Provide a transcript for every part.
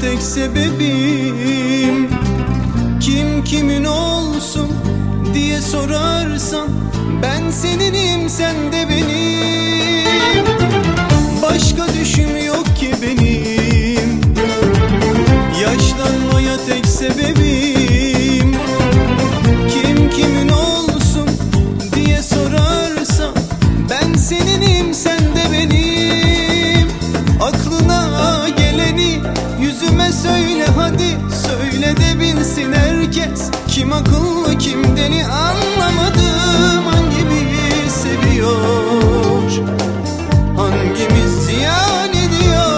tek sebebim. Kim kimin olsun diye sorarsan, ben seninim sen de benim. Başka düşüm yok ki benim, yaşlanmaya tek sebebim. Kim kimin olsun diye sorarsan, ben seninim sen de benim. Aklına geleni yüzüme söyle hadi, söyle de bilsin herkes. Kim akıllı kim deli anlamadım. Hangimiz seviyor, hangimiz ziyan ediyor?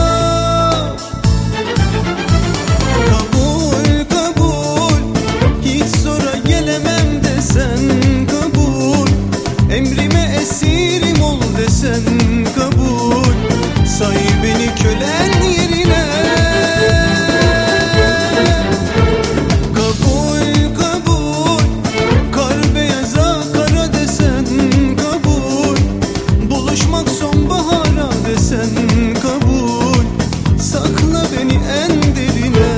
Kabul kabul, hiç zora gelemem desen kabul. Emrime esirim ol desen kabul. Say beni kölen yerine. Kabul kabul, kar beyaza kara desen kabul. Buluşmak sonbahara desen kabul. Sakla beni en derine.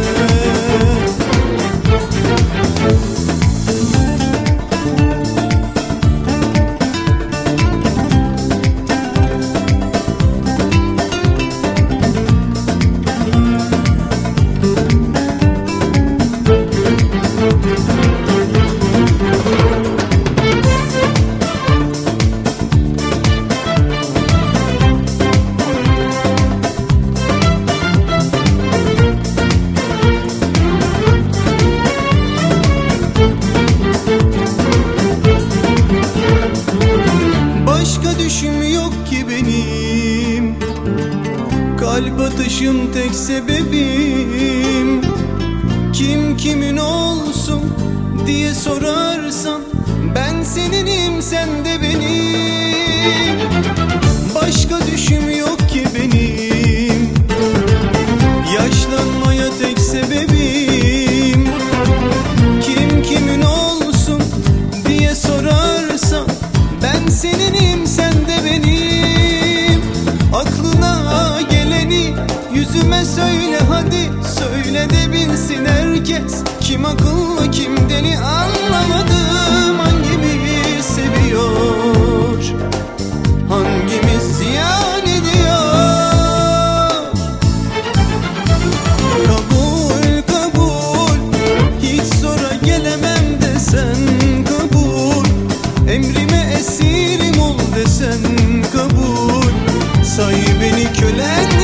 Başka düşüm yok ki benim, kalp atışım tek sebebim. Kim kimin olsun diye sorarsan, ben seninim sen de benim. Başka düşüm yok ki benim, yaşlanmaya tek sebebim. Kim kimin olsun diye sorarsan, ben seninim sen de benim. Aklına geleni yüzüme söyle hadi, söyle de bilsin herkes. Kim akıllı kim deli anlamadım. Hangimiz seviyor, hangimiz ziyan ediyor? Kabul kabul, hiç zora gelemem desen kabul. Emrime esirim ol desen kabul. Say beni kölen